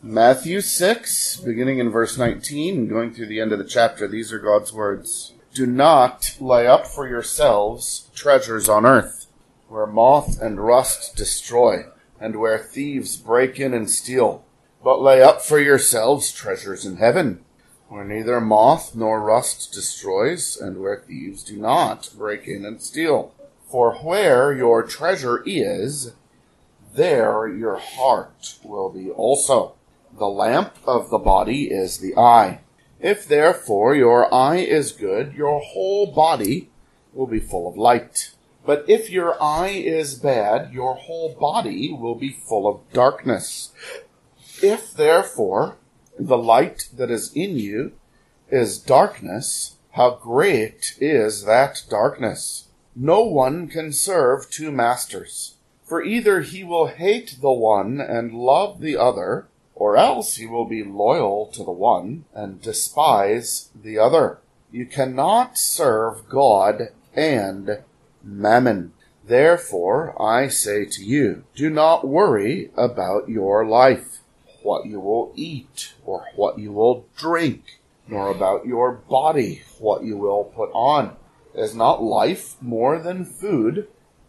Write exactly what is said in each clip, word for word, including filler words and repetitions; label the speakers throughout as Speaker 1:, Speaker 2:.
Speaker 1: Matthew six, beginning in verse nineteen and going through the end of the chapter, these are God's words. Do not lay up for yourselves treasures on earth, where moth and rust destroy, and where thieves break in and steal. But lay up for yourselves treasures in heaven, where neither moth nor rust destroys, and where thieves do not break in and steal. For where your treasure is, there your heart will be also. The lamp of the body is the eye. If therefore your eye is good, your whole body will be full of light. But if your eye is bad, your whole body will be full of darkness. If therefore the light that is in you is darkness, how great is that darkness? No one can serve two masters, for either he will hate the one and love the other, or else he will be loyal to the one and despise the other. You cannot serve God and mammon. Therefore, I say to you, do not worry about your life, what you will eat or what you will drink, nor about your body, what you will put on. Is not life more than food,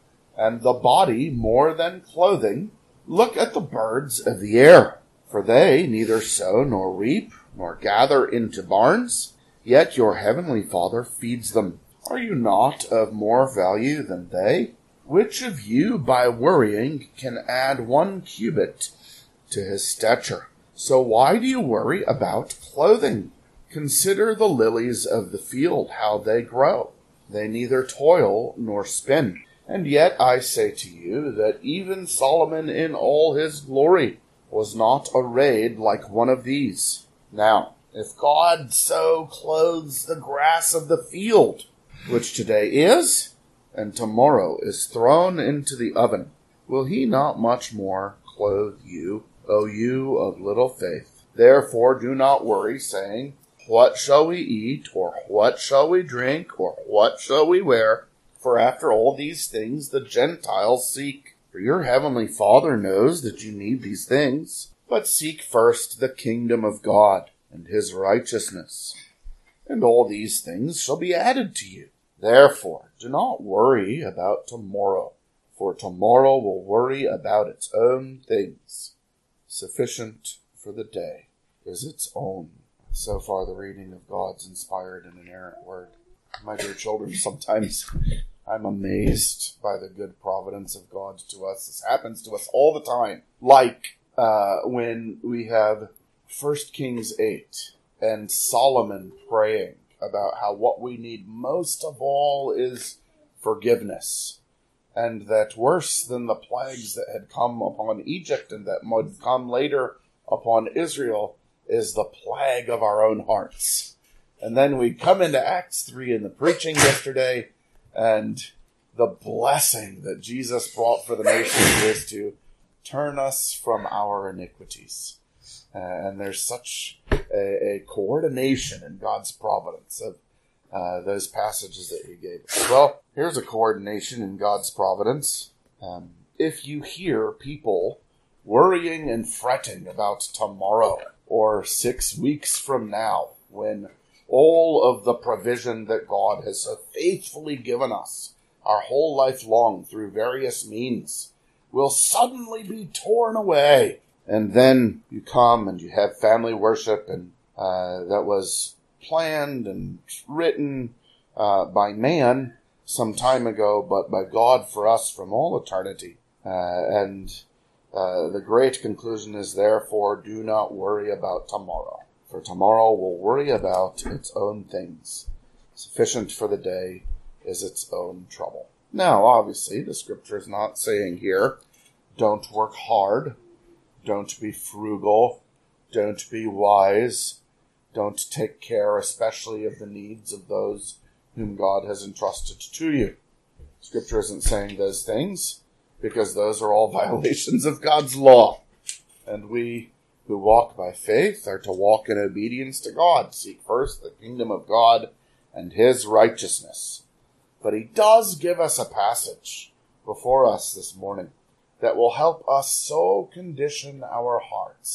Speaker 1: and the body more than clothing? Look at the birds of the air, for they neither sow nor reap nor gather into barns, yet your heavenly Father feeds them. Are you not of more value than they? Which of you, by worrying, can add one cubit to his stature? So why do you worry about clothing? Consider the lilies of the field, how they grow. They neither toil nor spin. And yet I say to you that even Solomon in all his glory was not arrayed like one of these. Now, if God so clothes the grass of the field, which today is, and tomorrow is thrown into the oven, will he not much more clothe you, O you of little faith? Therefore do not worry, saying, what shall we eat, or what shall we drink, or what shall we wear? For after all these things the Gentiles seek. For your heavenly Father knows that you need these things. But seek first the kingdom of God and his righteousness, and all these things shall be added to you. Therefore, do not worry about tomorrow, for tomorrow will worry about its own things. Sufficient for the day is its own. So far, the reading of God's inspired and inerrant word. My dear children, sometimes I'm amazed by the good providence of God to us. This happens to us all the time. Like uh, when we have First Kings eight and Solomon praying about how what we need most of all is forgiveness. And that worse than the plagues that had come upon Egypt and that would come later upon Israel is the plague of our own hearts. And then we come into Acts three in the preaching yesterday, and the blessing that Jesus brought for the nations is to turn us from our iniquities. Uh, and there's such a, a coordination in God's providence of uh, those passages that he gave us. Well, here's a coordination in God's providence. Um, if you hear people worrying and fretting about tomorrow, or six weeks from now, when all of the provision that God has so faithfully given us our whole life long through various means will suddenly be torn away. And then you come and you have family worship, and uh, that was planned and written uh, by man some time ago, but by God for us from all eternity. Uh, and Uh, the great conclusion is, therefore, do not worry about tomorrow, for tomorrow will worry about its own things. Sufficient for the day is its own trouble. Now, obviously, the scripture is not saying here, don't work hard, don't be frugal, don't be wise, don't take care especially of the needs of those whom God has entrusted to you. Scripture isn't saying those things, because those are all violations of God's law. And we who walk by faith are to walk in obedience to God. Seek first the kingdom of God and his righteousness. But he does give us a passage before us this morning that will help us so condition our hearts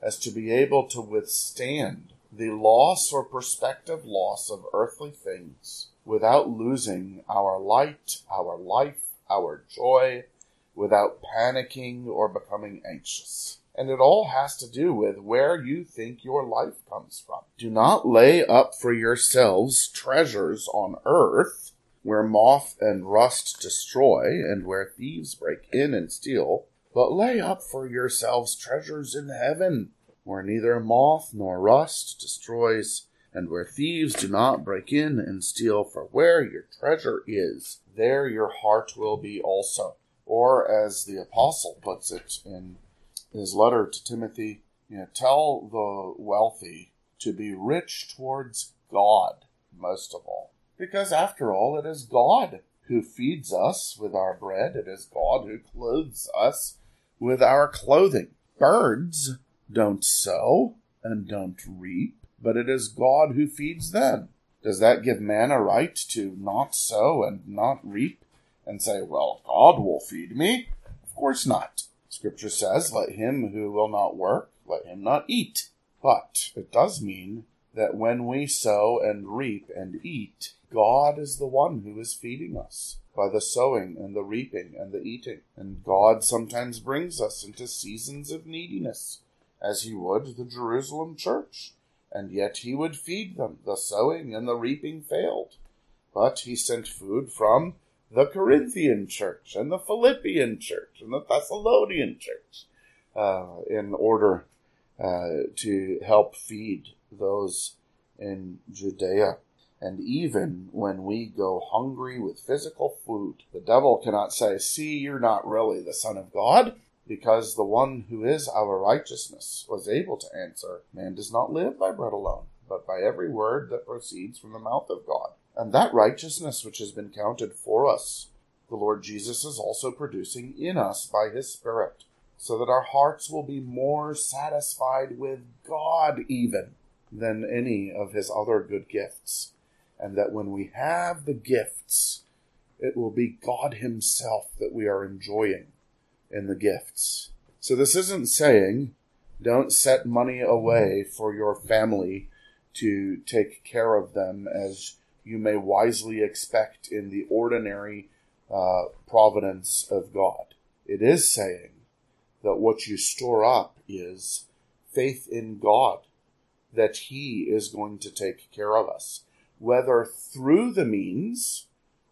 Speaker 1: as to be able to withstand the loss or prospective loss of earthly things without losing our light, our life, our joy, without panicking or becoming anxious. And it all has to do with where you think your life comes from. Do not lay up for yourselves treasures on earth, where moth and rust destroy, and where thieves break in and steal, but lay up for yourselves treasures in heaven, where neither moth nor rust destroys, and where thieves do not break in and steal. For where your treasure is, there your heart will be also. Or as the apostle puts it in his letter to Timothy, you know, tell the wealthy to be rich towards God, most of all. Because after all, it is God who feeds us with our bread. It is God who clothes us with our clothing. Birds don't sow and don't reap, but it is God who feeds them. Does that give man a right to not sow and not reap and say, well, God will feed me? Of course not. Scripture says, let him who will not work, let him not eat. But it does mean that when we sow and reap and eat, God is the one who is feeding us by the sowing and the reaping and the eating. And God sometimes brings us into seasons of neediness, as he would the Jerusalem church. And yet he would feed them. The sowing and the reaping failed. But he sent food from the Corinthian church and the Philippian church and the Thessalonian church uh, in order uh, to help feed those in Judea. And even when we go hungry with physical food, the devil cannot say, see, you're not really the Son of God, because the one who is our righteousness was able to answer, man does not live by bread alone, but by every word that proceeds from the mouth of God. And that righteousness which has been counted for us, the Lord Jesus is also producing in us by his Spirit, so that our hearts will be more satisfied with God even than any of his other good gifts. And that when we have the gifts, it will be God himself that we are enjoying in the gifts. So this isn't saying, don't set money away for your family to take care of them as you may wisely expect in the ordinary uh, providence of God. It is saying that what you store up is faith in God, that he is going to take care of us, whether through the means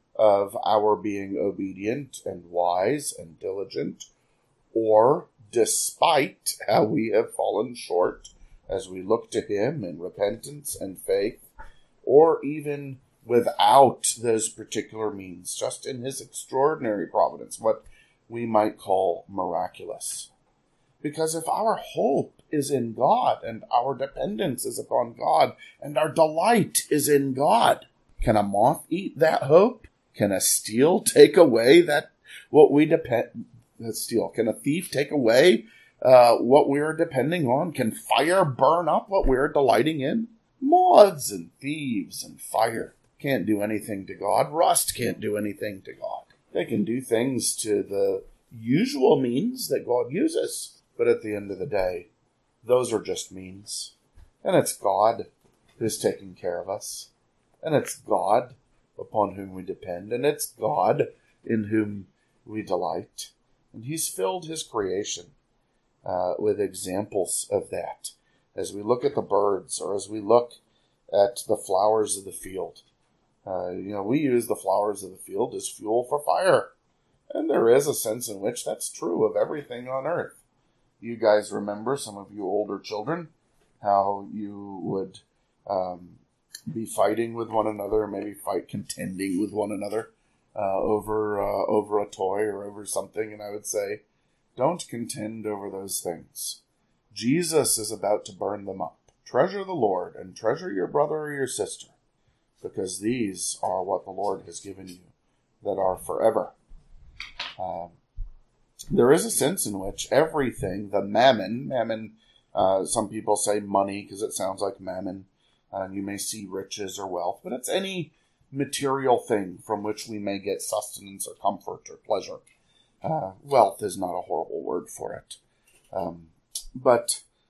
Speaker 1: of our being obedient and wise and diligent, or despite how we have fallen short as we look to him in repentance and faith, or even without those particular means, just in his extraordinary providence, what we might call miraculous. Because if our hope is in God, and our dependence is upon God, and our delight is in God, can a moth eat that hope? Can a steal take away that what we depend? Steal? Can a thief take away uh, what we are depending on? Can fire burn up what we are delighting in? Moths and thieves and fire can't do anything to God. Rust can't do anything to God. They can do things to the usual means that God uses. But at the end of the day, those are just means. And it's God who's taking care of us. And it's God upon whom we depend. And it's God in whom we delight. And he's filled his creation uh, with examples of that. As we look at the birds, or as we look at the flowers of the field. Uh, you know, we use the flowers of the field as fuel for fire. And there is a sense in which that's true of everything on earth. You guys remember, some of you older children, how you would um, be fighting with one another, maybe fight contending with one another uh, over uh, over a toy or over something. And I would say, don't contend over those things. Jesus is about to burn them up. Treasure the Lord and treasure your brother or your sister, because these are what the Lord has given you that are forever. Um, there is a sense in which everything, the mammon, mammon, uh, some people say money because it sounds like mammon, uh, and you may see riches or wealth, but it's any material thing from which we may get sustenance or comfort or pleasure. Uh, wealth is not a horrible word for it. Um, but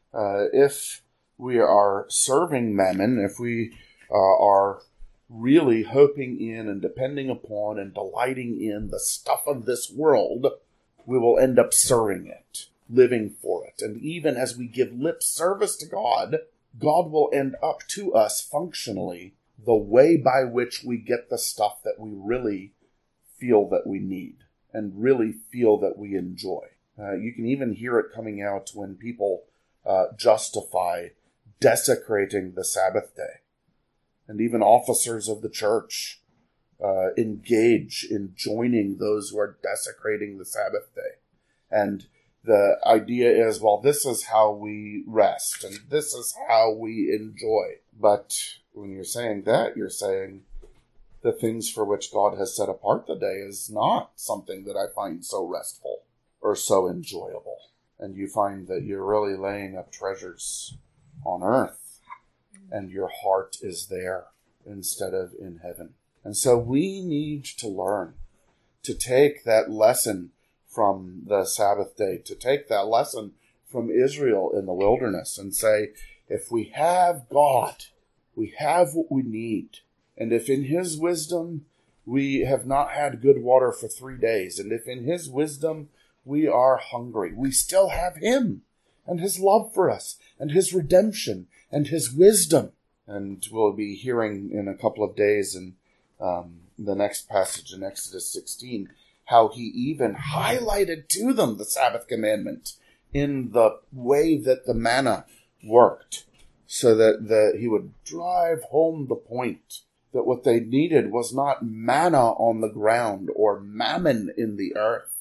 Speaker 1: Uh, if we are serving mammon, if we uh, are really hoping in and depending upon and delighting in the stuff of this world, we will end up serving it, living for it. And even as we give lip service to God, God will end up to us functionally the way by which we get the stuff that we really feel that we need and really feel that we enjoy. Uh, you can even hear it coming out when people uh, justify desecrating the Sabbath day. And even officers of the church uh, engage in joining those who are desecrating the Sabbath day. And the idea is, well, this is how we rest, and this is how we enjoy. But when you're saying that, you're saying the things for which God has set apart the day is not something that I find so restful or so enjoyable. And you find that you're really laying up treasures on earth, and your heart is there instead of in heaven. And so we need to learn to take that lesson from the Sabbath day, to take that lesson from Israel in the wilderness and say, if we have God, we have what we need. And if in his wisdom we have not had good water for three days, and if in his wisdom we are hungry, we still have him and his love for us and his redemption and his wisdom. And we'll be hearing in a couple of days in um, the next passage in Exodus sixteen, how he even highlighted to them the Sabbath commandment in the way that the manna worked, so that the, he would drive home the point that what they needed was not manna on the ground or mammon in the earth,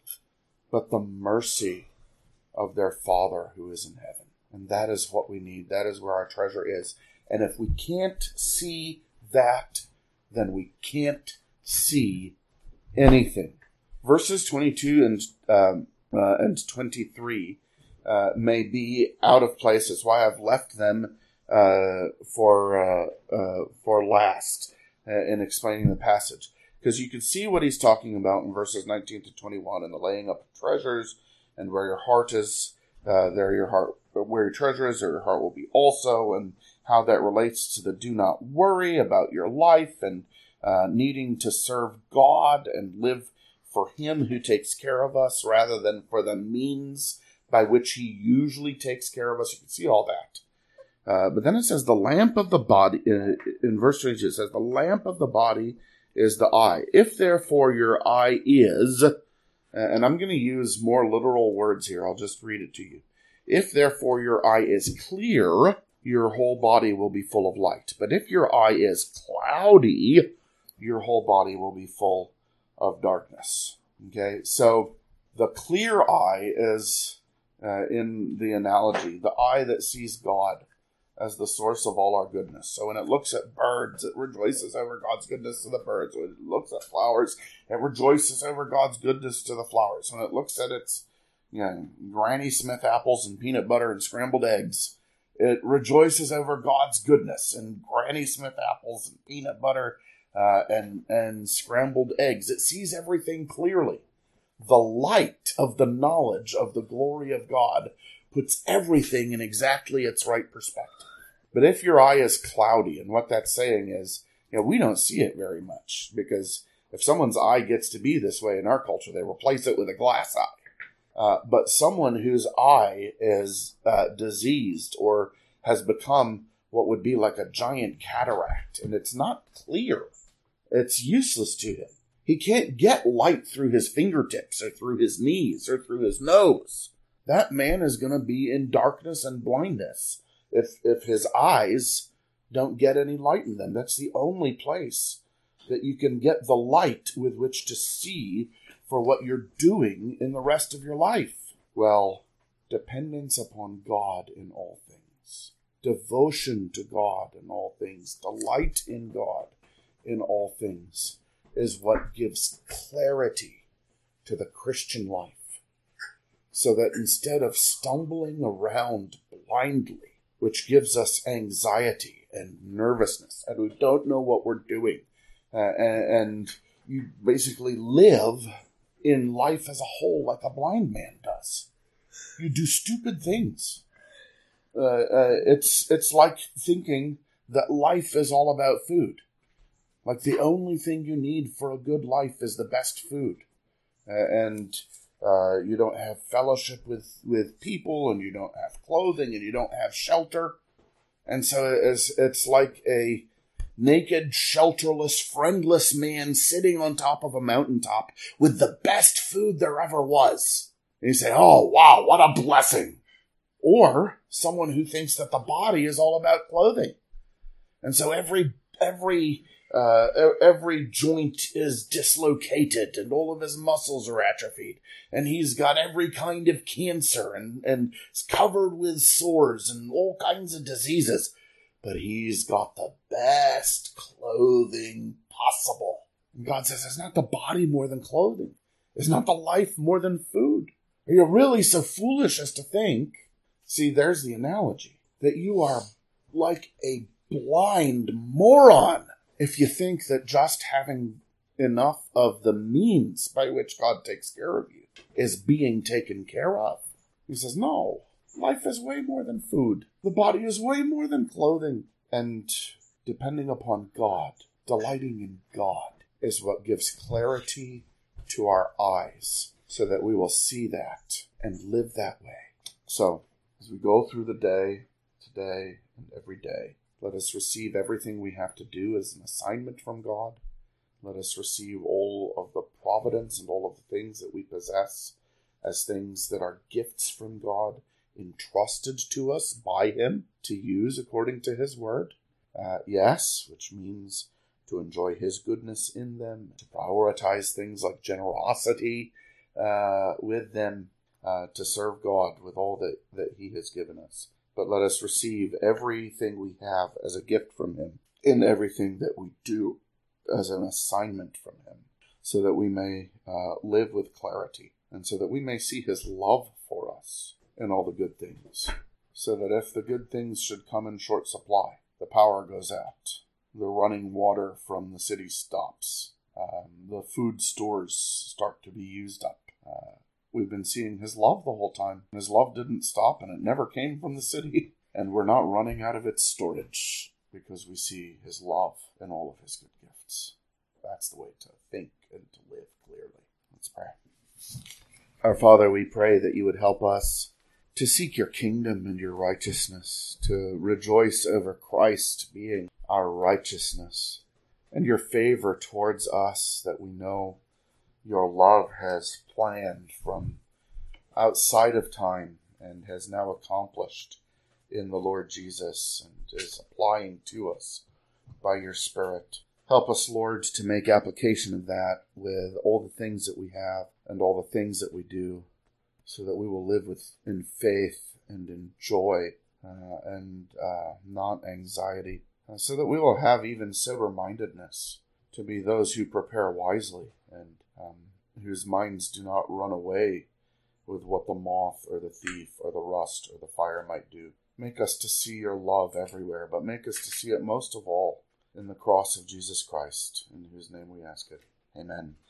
Speaker 1: but the mercy of their Father who is in heaven. And that is what we need. That is where our treasure is. And if we can't see that, then we can't see anything. Verses twenty-two and um, uh, and twenty-three uh, may be out of place. That's why I've left them uh, for uh, uh, for last uh, in explaining the passage, because you can see what he's talking about in verses nineteen to twenty-one, and the laying up of treasures, and where your heart is, uh, there your heart, where your treasure is, there your heart will be also, and how that relates to the do not worry about your life and uh, needing to serve God and live for him who takes care of us rather than for the means by which he usually takes care of us. You can see all that. Uh, but then it says the lamp of the body, in, in verse twenty-two, it says the lamp of the body is the eye. If therefore your eye is, and I'm going to use more literal words here, I'll just read it to you. If therefore your eye is clear, your whole body will be full of light. But if your eye is cloudy, your whole body will be full of darkness. Okay, so the clear eye is, uh, in the analogy, the eye that sees God as the source of all our goodness. So when it looks at birds, it rejoices over God's goodness to the birds. When it looks at flowers, it rejoices over God's goodness to the flowers. When it looks at its, you know, Granny Smith apples and peanut butter and scrambled eggs, it rejoices over God's goodness and Granny Smith apples and peanut butter Uh, and, and scrambled eggs. It sees everything clearly. The light of the knowledge of the glory of God puts everything in exactly its right perspective. But if your eye is cloudy, and what that's saying is, you know, we don't see it very much, because if someone's eye gets to be this way in our culture, they replace it with a glass eye. Uh, but someone whose eye is uh, diseased or has become what would be like a giant cataract, and it's not clear, it's useless to him. He can't get light through his fingertips or through his knees or through his nose. That man is going to be in darkness and blindness if if his eyes don't get any light in them. That's the only place that you can get the light with which to see for what you're doing in the rest of your life. Well, dependence upon God in all things, devotion to God in all things, delight in God in all things is what gives clarity to the Christian life. So that instead of stumbling around blindly, which gives us anxiety and nervousness, and we don't know what we're doing, uh, and, and you basically live in life as a whole like a blind man does. You do stupid things. Uh, uh, it's it's like thinking that life is all about food. Like the only thing you need for a good life is the best food. Uh, and uh, you don't have fellowship with, with people, and you don't have clothing, and you don't have shelter. And so it's, it's like a naked, shelterless, friendless man sitting on top of a mountaintop with the best food there ever was. And you say, oh, wow, what a blessing. Or someone who thinks that the body is all about clothing. And so every every uh, every joint is dislocated, and all of his muscles are atrophied, and he's got every kind of cancer, and and is covered with sores and all kinds of diseases. But he's got the best clothing possible. And God says, it's not the body more than clothing. It's not the life more than food. Are you really so foolish as to think? See, there's the analogy, that you are like a blind moron if you think that just having enough of the means by which God takes care of you is being taken care of. He says, no, life is way more than food. The body is way more than clothing. And depending upon God, delighting in God, is what gives clarity to our eyes so that we will see that and live that way. So, as we go through the day, today and every day, let us receive everything we have to do as an assignment from God. Let us receive all of the providence and all of the things that we possess as things that are gifts from God, entrusted to us by Him to use according to His word. Uh, yes, which means to enjoy His goodness in them, to prioritize things like generosity uh, with them, uh, to serve God with all that, that He has given us. But let us receive everything we have as a gift from Him, in everything that we do as an assignment from Him, so that we may uh, live with clarity, and so that we may see His love for us in all the good things, so that if the good things should come in short supply, the power goes out, the running water from the city stops, um, the food stores start to be used up. Uh, We've been seeing His love the whole time. His love didn't stop, and it never came from the city. And we're not running out of its storage because we see His love in all of His good gifts. That's the way to think and to live clearly. Let's pray. Our Father, we pray that You would help us to seek Your kingdom and Your righteousness, to rejoice over Christ being our righteousness, and Your favor towards us, that we know Your love has planned from outside of time and has now accomplished in the Lord Jesus and is applying to us by Your Spirit. Help us, Lord, to make application of that with all the things that we have and all the things that we do, so that we will live with in faith and in joy uh, and uh, not anxiety, uh, so that we will have even sober-mindedness to be those who prepare wisely and um, whose minds do not run away with what the moth or the thief or the rust or the fire might do. Make us to see Your love everywhere, but make us to see it most of all in the cross of Jesus Christ, in whose name we ask it. Amen.